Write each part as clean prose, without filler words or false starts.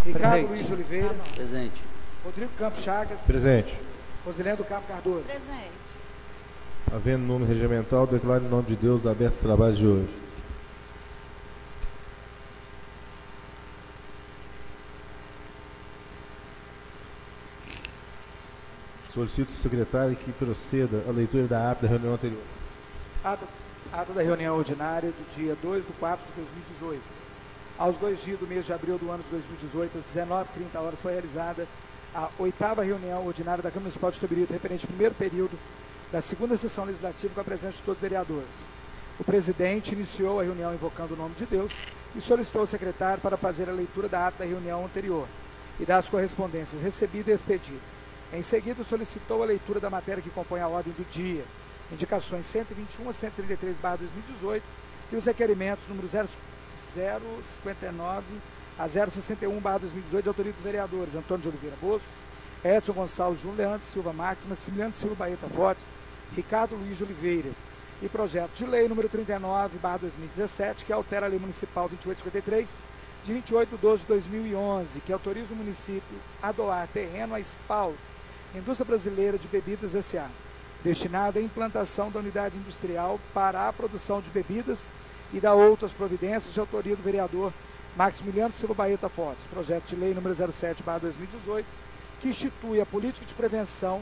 Ricardo Luiz de Oliveira. Presente. Rodrigo Campos Chagas. Presente. Rosilene do Campo Cardoso. Presente. Havendo número regimental, declaro em nome de Deus abertos os trabalhos de hoje. Solicito ao secretário que proceda à leitura da ata da reunião anterior. Ata da reunião ordinária do dia 2/4 de 2018. Aos 2 dias do mês de abril do ano de 2018, às 19h30, foi realizada a 8ª reunião ordinária da Câmara Municipal de Itabirito, referente ao primeiro período da segunda sessão legislativa, com a presença de todos os vereadores. O presidente iniciou a reunião invocando o nome de Deus e solicitou ao secretário para fazer a leitura da ata da reunião anterior e das correspondências recebida e expedida. Em seguida, solicitou a leitura da matéria que compõe a ordem do dia, indicações 121 a 133/2018 e os requerimentos número 059 a 061/2018 de autoria dos vereadores Antônio de Oliveira Bosco, Edson Gonçalves Júnior, Leandro Silva Marques, Maximiliano Silva Baeta Fortes, Ricardo Luiz de Oliveira, e projeto de lei número 39/2017, que altera a lei municipal 2853, de 28/12/2011, que autoriza o município a doar terreno à SPAL, Indústria Brasileira de Bebidas S.A., destinado à implantação da unidade industrial para a produção de bebidas e da outras providências, de autoria do vereador Maximiliano Silva Baeta Fortes. Projeto de lei número 07/2018, que institui a política de prevenção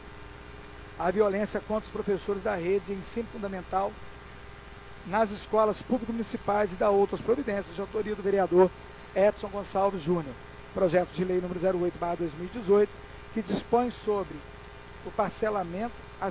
à violência contra os professores da rede de ensino fundamental nas escolas público-municipais e da outras providências, de autoria do vereador Edson Gonçalves Júnior. Projeto de lei número 08/2018, que dispõe sobre o parcelamento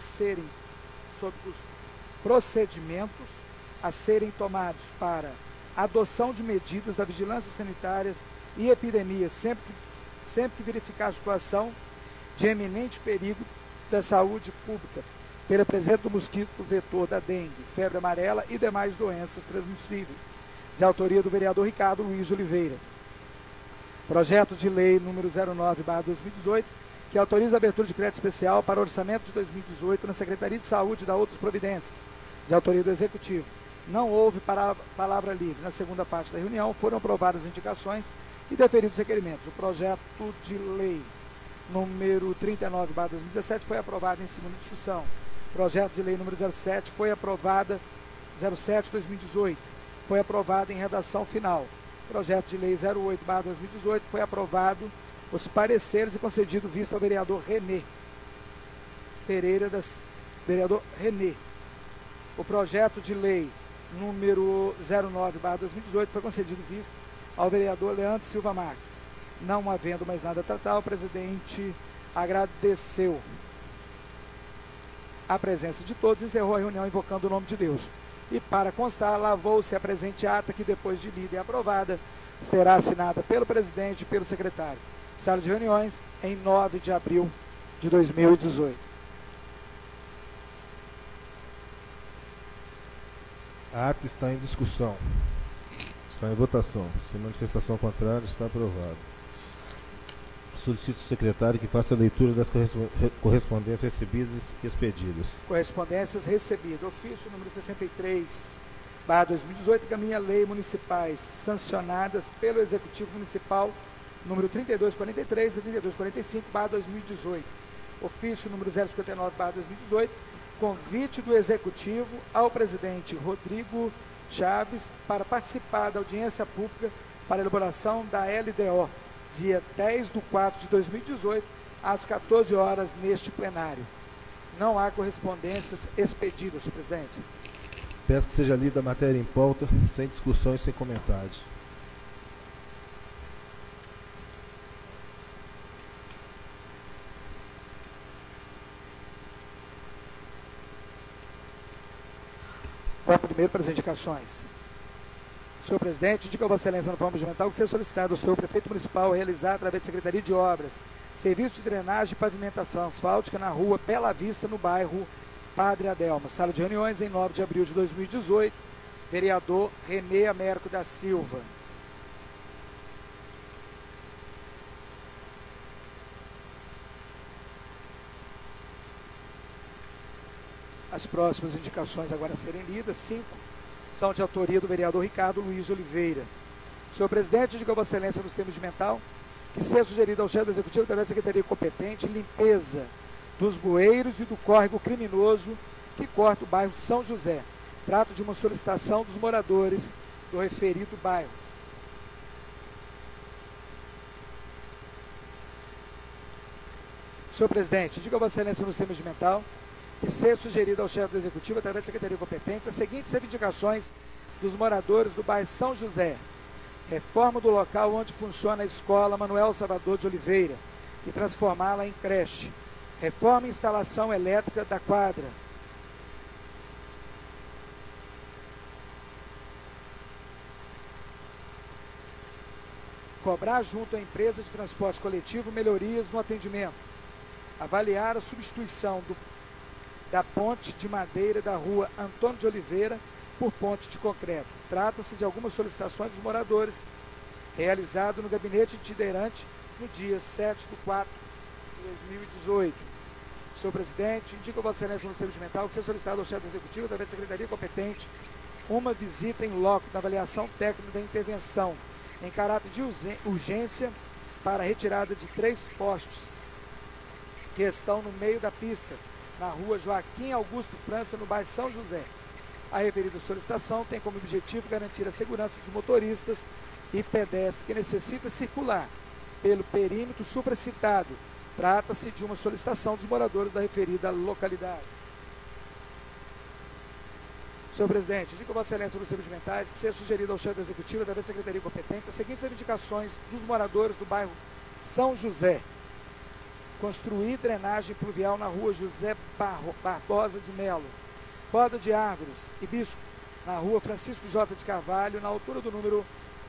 sobre os procedimentos a serem tomados para adoção de medidas da vigilância sanitárias e epidemias, sempre que verificar a situação de eminente perigo da saúde pública, pela presença do mosquito vetor da dengue, febre amarela e demais doenças transmissíveis, de autoria do vereador Ricardo Luiz de Oliveira. Projeto de lei número 09/2018, que autoriza a abertura de crédito especial para orçamento de 2018 na Secretaria de Saúde e da outras providências, de autoria do Executivo. Não houve palavra livre. Na segunda parte da reunião foram aprovadas as indicações e deferidos os requerimentos. O projeto de lei número 39/2017 foi aprovado em segunda discussão. Projeto de lei número 07 foi aprovada 07/2018, foi aprovado em redação final. Projeto de lei 08/2018 foi aprovado os pareceres e concedido vista ao vereador Renê Pereira vereador Renê. O projeto de lei número 09/2018 foi concedido vista ao vereador Leandro Silva Marques. Não havendo mais nada a tratar, o presidente agradeceu a presença de todos e encerrou a reunião invocando o nome de Deus. E para constar, lavou-se a presente ata, que depois de lida e aprovada, será assinada pelo presidente e pelo secretário. Sala de reuniões, em 9 de abril de 2018. A ata está em discussão. Está em votação. Sem manifestação contrária, está aprovado. Solicito ao secretário que faça a leitura das correspondências recebidas e expedidas. Correspondências recebidas. Ofício número 63/2018, caminha lei municipais sancionadas pelo Executivo Municipal número 3243 e 3245/2018. Ofício número 059/2018, convite do Executivo ao presidente Rodrigo Chaves para participar da audiência pública para elaboração da LDO, dia 10/4/2018, às 14 horas, neste plenário. Não há correspondências expedidas, senhor presidente. Peço que seja lida a matéria em pauta, sem discussões, sem comentários. Vamos primeiro para as indicações. Senhor presidente, indica a Vossa Excelência na forma regimental que seja solicitado ao senhor prefeito municipal realizar, através da Secretaria de Obras, serviço de drenagem e pavimentação asfáltica na rua Bela Vista, no bairro Padre Adelmo. Sala de reuniões, em 9 de abril de 2018, vereador Renê Américo da Silva. As próximas indicações agora a serem lidas, 5, são de autoria do vereador Ricardo Luiz de Oliveira. Senhor presidente, indica a Vossa Excelência nos termos de mental que seja sugerida ao chefe do Executivo, através da Secretaria competente, limpeza dos bueiros e do córrego criminoso que corta o bairro São José. Trato de uma solicitação dos moradores do referido bairro. Senhor presidente, diga a Vossa Excelência no sistema regimental que seja sugerida ao chefe do Executivo, através da Secretaria competente, as seguintes reivindicações dos moradores do bairro São José: reforma do local onde funciona a escola Manuel Salvador de Oliveira e transformá-la em creche. Reforma e instalação elétrica da quadra. Cobrar junto à empresa de transporte coletivo melhorias no atendimento. Avaliar a substituição da ponte de madeira da rua Antônio de Oliveira por ponte de concreto. Trata-se de algumas solicitações dos moradores, realizado no gabinete itinerante no dia 7/4 de 2018. Senhor presidente, indico a Vossa Excelência no serviço mental que seja solicitado ao chefe do Executivo, através da Secretaria competente, uma visita em loco na avaliação técnica da intervenção, em caráter de urgência, para a retirada de 3 postes que estão no meio da pista, na rua Joaquim Augusto França, no bairro São José. A referida solicitação tem como objetivo garantir a segurança dos motoristas e pedestres que necessitam circular pelo perímetro supracitado. Trata-se de uma solicitação dos moradores da referida localidade. Senhor presidente, digo a Vossa Excelência nos serviços mentais que seja sugerido ao chefe do Executivo, através da Secretaria competente, as seguintes reivindicações dos moradores do bairro São José: construir drenagem pluvial na rua José Barbosa de Melo, poda de árvores e bisco na rua Francisco J. de Carvalho, na altura do número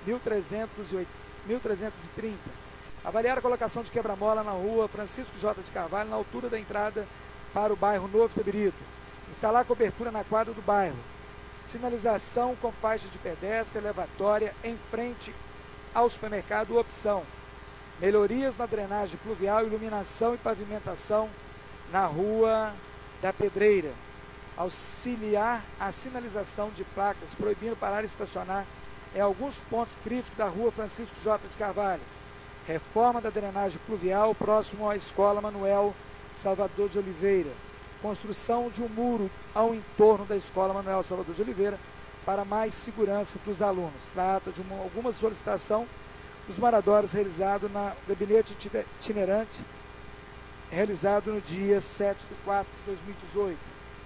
1330. Avaliar a colocação de quebra-mola na rua Francisco J. de Carvalho, na altura da entrada para o bairro Novo Itabirito. Instalar cobertura na quadra do bairro. Sinalização com faixa de pedestre elevatória em frente ao supermercado Opção. Melhorias na drenagem pluvial, iluminação e pavimentação na Rua da Pedreira. Auxiliar a sinalização de placas proibindo parar e estacionar em alguns pontos críticos da Rua Francisco J. de Carvalho. Reforma da drenagem pluvial próximo à Escola Manuel Salvador de Oliveira. Construção de um muro ao entorno da Escola Manuel Salvador de Oliveira para mais segurança dos alunos. Trata de alguma solicitação dos moradores realizado na gabinete itinerante, realizado no dia 7/4 de 2018.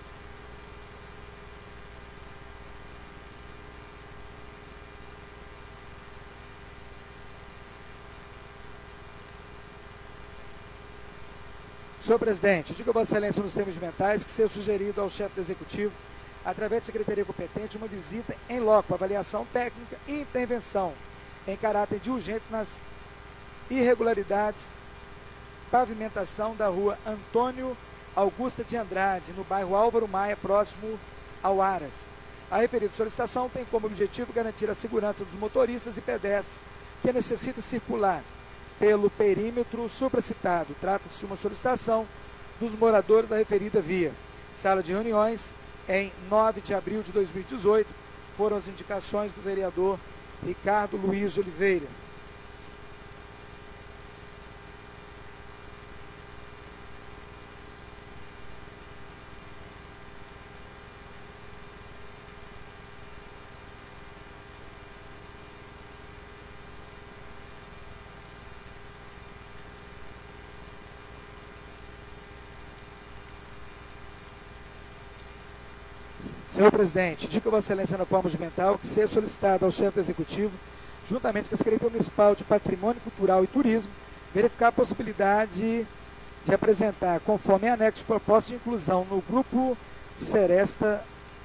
Senhor presidente, digo a Vossa Excelência nos termos mentais que seja sugerido ao chefe do Executivo, através da Secretaria competente, uma visita em loco, avaliação técnica e intervenção em caráter de urgente nas irregularidades, pavimentação da rua Antônio Augusta de Andrade, no bairro Álvaro Maia, próximo ao Aras. A referida solicitação tem como objetivo garantir a segurança dos motoristas e pedestres que necessitam circular pelo perímetro supracitado. Trata-se de uma solicitação dos moradores da referida via. Sala de reuniões, em 9 de abril de 2018, foram as indicações do vereador Ricardo Luiz de Oliveira. Senhor presidente, indico a Vossa Excelência na forma regimental que seja solicitado ao chefe do Executivo, juntamente com a Secretaria Municipal de Patrimônio Cultural e Turismo, verificar a possibilidade de apresentar, conforme anexo, proposta de inclusão no grupo Serestas,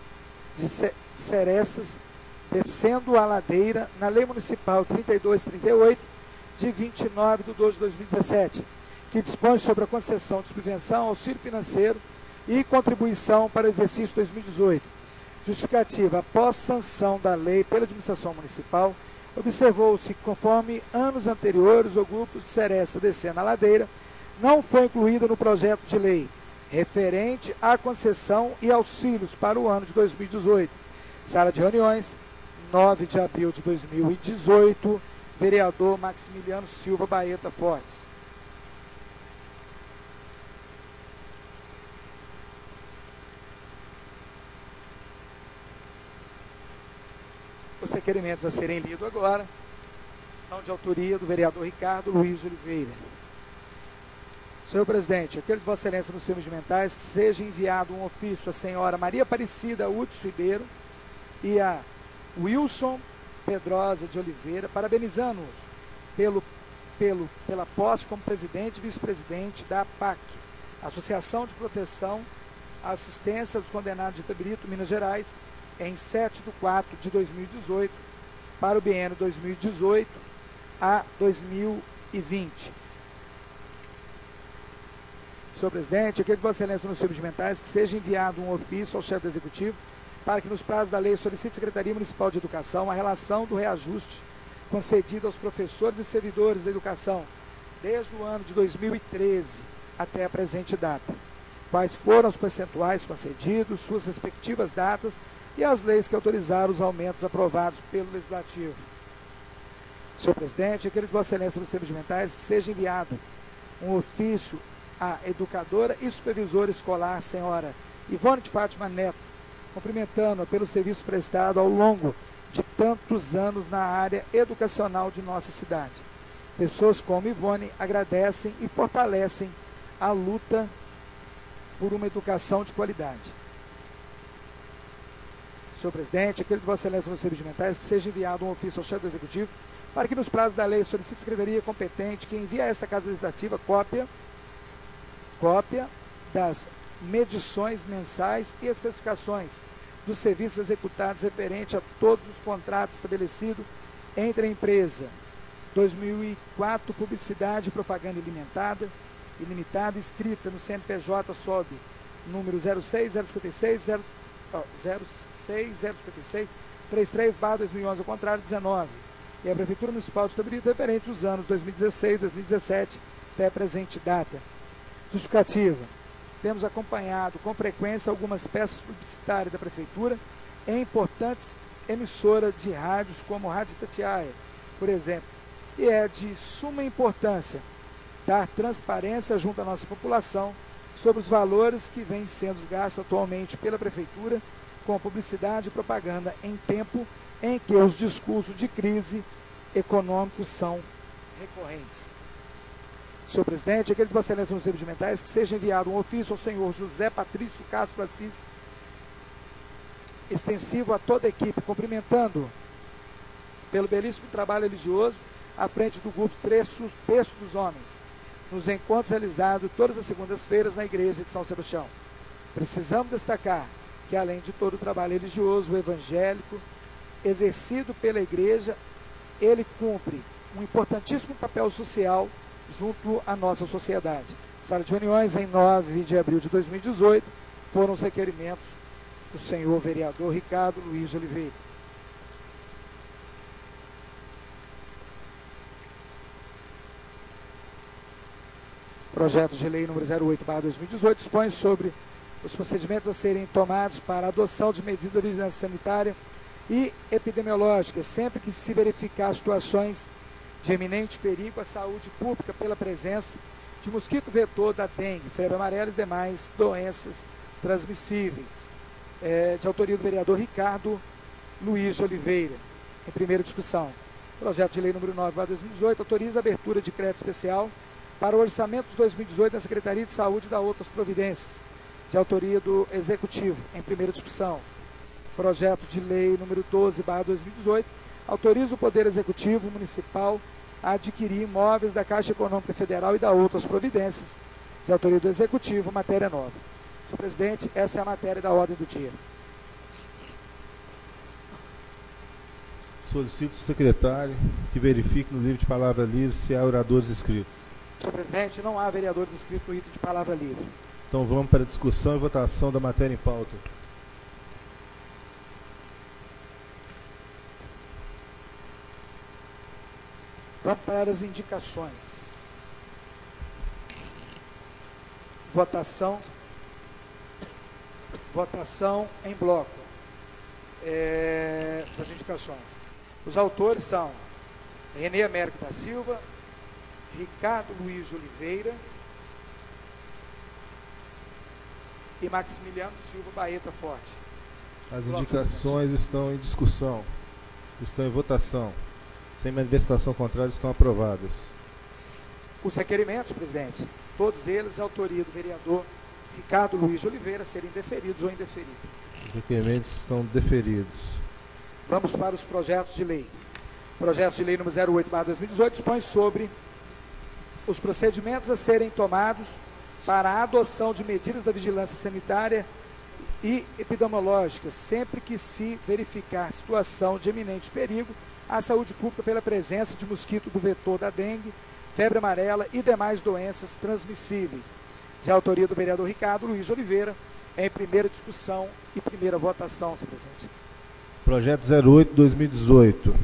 descendo a ladeira, na Lei Municipal 3238, de 29/2/2017, que dispõe sobre a concessão de subvenção, auxílio financeiro e contribuição para o exercício 2018. Justificativa: após sanção da lei pela administração municipal, observou-se que, conforme anos anteriores, o grupo de Seresta descendo a ladeira não foi incluído no projeto de lei referente à concessão e auxílios para o ano de 2018. Sala de reuniões, 9 de abril de 2018, vereador Maximiliano Silva Baeta Fortes. Os requerimentos a serem lidos agora são de autoria do vereador Ricardo Luiz de Oliveira. Senhor presidente, aquele de Vossa Excelência nos termos mentais, que seja enviado um ofício à senhora Maria Aparecida Hudson Ribeiro e a Wilson Pedrosa de Oliveira, parabenizando-os pela posse como presidente e vice-presidente da APAC, Associação de Proteção à Assistência dos Condenados de Itabirito, Minas Gerais, em 7/4/2018, para o biênio 2018 a 2020. Senhor presidente, aquele de Vossa Excelência nos termos mentais, que seja enviado um ofício ao chefe do Executivo para que, nos prazos da lei, solicite à Secretaria Municipal de Educação a relação do reajuste concedido aos professores e servidores da educação desde o ano de 2013 até a presente data. Quais foram os percentuais concedidos, suas respectivas datas e as leis que autorizaram os aumentos aprovados pelo Legislativo. Senhor presidente, aquele de Vossa Excelência nos termos mentais, que seja enviado um ofício à educadora e supervisora escolar, senhora Ivone de Fátima Neto, cumprimentando-a pelo serviço prestado ao longo de tantos anos na área educacional de nossa cidade. Pessoas como Ivone agradecem e fortalecem a luta por uma educação de qualidade. Senhor presidente, aquele de Vossa Excelência nos termos mentais, que seja enviado um ofício ao chefe do Executivo para que, nos prazos da lei, solicite a Secretaria competente que envie a esta Casa Legislativa cópia das medições mensais e especificações dos serviços executados referente a todos os contratos estabelecidos entre a empresa 2004 Publicidade e Propaganda Ilimitada, escrita no CNPJ sob número 06056 33/2011, ao contrário, 19, e a Prefeitura Municipal de Itabirito referente aos anos 2016 e 2017 até a presente data. Justificativa. Temos acompanhado com frequência algumas peças publicitárias da Prefeitura em importantes emissoras de rádios como Rádio Itatiaia, por exemplo, e é de suma importância dar transparência junto à nossa população sobre os valores que vêm sendo gastos atualmente pela Prefeitura com publicidade e propaganda em tempo em que os discursos de crise econômicos são recorrentes. Senhor presidente, aquele de Vossa Excelência nos termos mentais, que seja enviado um ofício ao senhor José Patrício Castro Assis, extensivo a toda a equipe, cumprimentando pelo belíssimo trabalho religioso à frente do grupo Terço dos Homens, nos encontros realizados todas as segundas-feiras na Igreja de São Sebastião. Precisamos destacar que, além de todo o trabalho religioso, evangélico, exercido pela Igreja, ele cumpre um importantíssimo papel social junto à nossa sociedade. Sala de reuniões, em 9 de abril de 2018, foram os requerimentos do senhor vereador Ricardo Luiz de Oliveira. Projeto de lei número 08/2018 dispõe sobre os procedimentos a serem tomados para a adoção de medidas de vigilância sanitária e epidemiológica, sempre que se verificar situações de eminente perigo à saúde pública pela presença de mosquito vetor da dengue, febre amarela e demais doenças transmissíveis. De autoria do vereador Ricardo Luiz de Oliveira. Em primeira discussão, projeto de lei número 9/2018 autoriza a abertura de crédito especial para o orçamento de 2018 na Secretaria de Saúde e da outras providências. De autoria do Executivo. Em primeira discussão, projeto de lei número 12/2018 autoriza o Poder Executivo Municipal a adquirir imóveis da Caixa Econômica Federal e da outras providências. De autoria do Executivo, matéria nova. Senhor presidente, essa é a matéria da ordem do dia. Solicito ao secretário que verifique no livro de palavra livre se há oradores inscritos. Senhor presidente, não há vereadores inscritos no item de palavra livre. Então vamos para a discussão e votação da matéria em pauta. Vamos para as indicações. Votação em bloco. Das indicações. Os autores são Renê Américo da Silva, Ricardo Luiz de Oliveira e Maximiliano Silva Baeta Forte. As indicações estão em discussão, estão em votação. Sem manifestação contrária, estão aprovadas. Os requerimentos, presidente, todos eles de autoria do vereador Ricardo Luiz de Oliveira, serem deferidos ou indeferidos. Os requerimentos estão deferidos. Vamos para os projetos de lei. O projeto de lei número 08/2018 dispõe sobre os procedimentos a serem tomados para a adoção de medidas da vigilância sanitária e epidemiológica, sempre que se verificar situação de eminente perigo à saúde pública pela presença de mosquito do vetor da dengue, febre amarela e demais doenças transmissíveis. De autoria do vereador Ricardo Luiz de Oliveira, em primeira discussão e primeira votação, senhor presidente. Projeto 08/2018,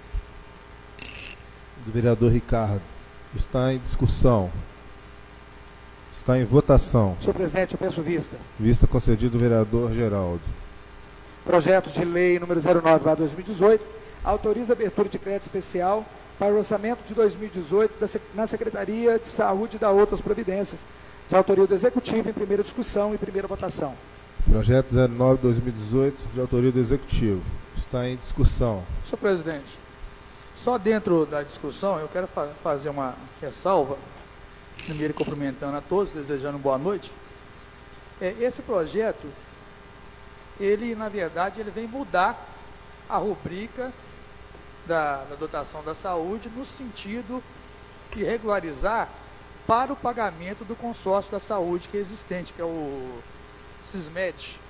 do vereador Ricardo, está em discussão. Está em votação. Senhor presidente, eu peço vista. Vista concedida do vereador Geraldo. Projeto de lei número 09/2018 autoriza a abertura de crédito especial para o orçamento de 2018 na Secretaria de Saúde e da outras providências, de autoria do Executivo, em primeira discussão e primeira votação. Projeto 09/2018, de autoria do Executivo. Está em discussão. Senhor presidente, só dentro da discussão eu quero fazer uma ressalva, primeiro cumprimentando a todos, desejando boa noite. Esse projeto, ele na verdade, ele vem mudar a rubrica da dotação da saúde no sentido de regularizar para o pagamento do consórcio da saúde que é existente, que é o SISMED.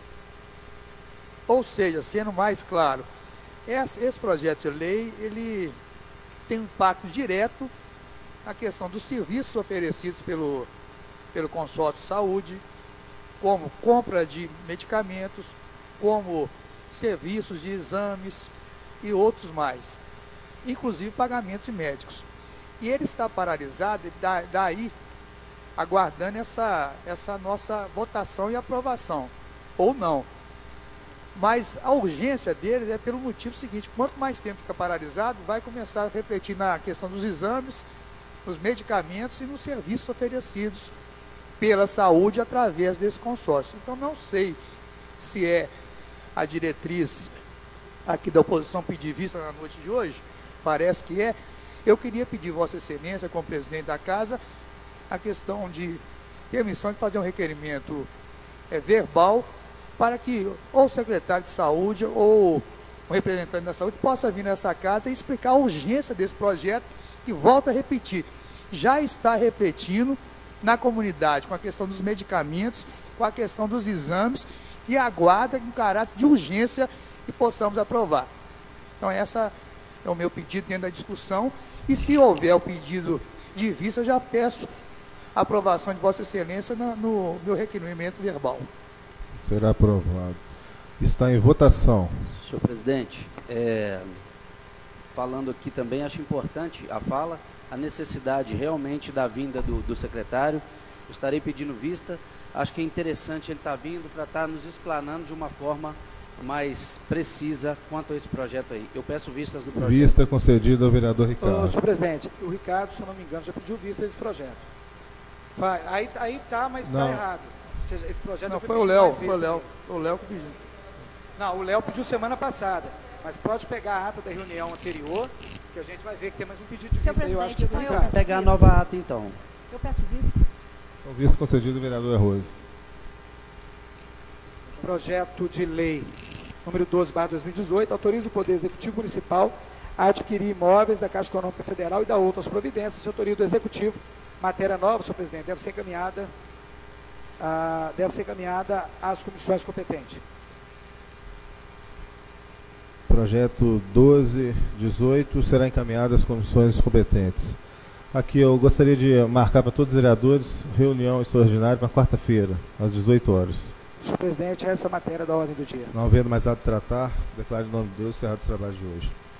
Ou seja, sendo mais claro, esse projeto de lei, ele tem um impacto direto na questão dos serviços oferecidos pelo consórcio de saúde, como compra de medicamentos, como serviços de exames e outros mais, inclusive pagamentos de médicos. E ele está paralisado, daí aguardando essa nossa votação e aprovação, ou não. Mas a urgência dele é pelo motivo seguinte: quanto mais tempo fica paralisado, vai começar a refletir na questão dos exames, nos medicamentos e nos serviços oferecidos pela saúde através desse consórcio. Então não sei se é a diretriz aqui da oposição pedir vista na noite de hoje, parece que é. Eu queria pedir Vossa Excelência, como presidente da Casa, a questão de permissão de fazer um requerimento verbal para que ou o secretário de saúde ou o representante da saúde possa vir nessa casa e explicar a urgência desse projeto, que, volta a repetir, já está refletindo na comunidade com a questão dos medicamentos, com a questão dos exames, que aguarda com caráter de urgência que possamos aprovar. Então, essa é o meu pedido dentro da discussão, e se houver o pedido de vista, eu já peço a aprovação de Vossa Excelência no meu requerimento verbal. Será aprovado. Está em votação. Senhor presidente, falando aqui também, acho importante a fala, a necessidade realmente da vinda do secretário. Eu estarei pedindo vista. Acho que é interessante ele estar vindo para estar nos explanando de uma forma mais precisa quanto a esse projeto aí. Eu peço vistas do projeto. Vista concedida ao vereador Ricardo. Senhor presidente, o Ricardo, se eu não me engano, já pediu vista desse projeto. Aí tá, mas está errado. Ou seja, esse projeto não, foi o Léo que pediu. Não, o Léo pediu semana passada, mas pode pegar a ata da reunião anterior, que a gente vai ver que tem mais um pedido de vista. Senhor Eu acho presidente, que então eu peço pegar a vista. nova ata, então. Eu peço vista. O vista concedido ao vereador Arroz. Projeto de lei número 12/2018 autoriza o Poder Executivo Municipal a adquirir imóveis da Caixa Econômica Federal e da outras providências de autoria do Executivo. Matéria nova, senhor presidente, deve ser encaminhada às comissões competentes. Projeto 12/18 será encaminhado às comissões competentes. Aqui eu gostaria de marcar para todos os vereadores reunião extraordinária na quarta-feira, às 18 horas. Senhor presidente, essa é a matéria da ordem do dia. Não havendo mais nada a tratar, declaro em nome de Deus encerrado o trabalho de hoje.